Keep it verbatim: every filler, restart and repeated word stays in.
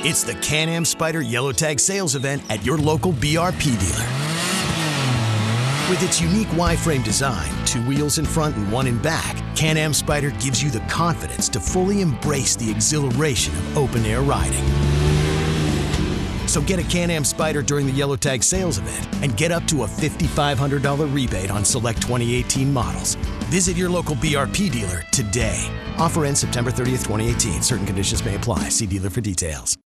It's the Can-Am Spyder Yellow Tag sales event at your local B R P dealer. With its unique Y-frame design, two wheels in front and one in back, Can-Am Spyder gives you the confidence to fully embrace the exhilaration of open-air riding. So get a Can-Am Spyder during the Yellow Tag sales event and get up to a five thousand five hundred dollars rebate on select twenty eighteen models. Visit your local B R P dealer today. Offer ends September thirtieth, twenty eighteen. Certain conditions may apply. See dealer for details.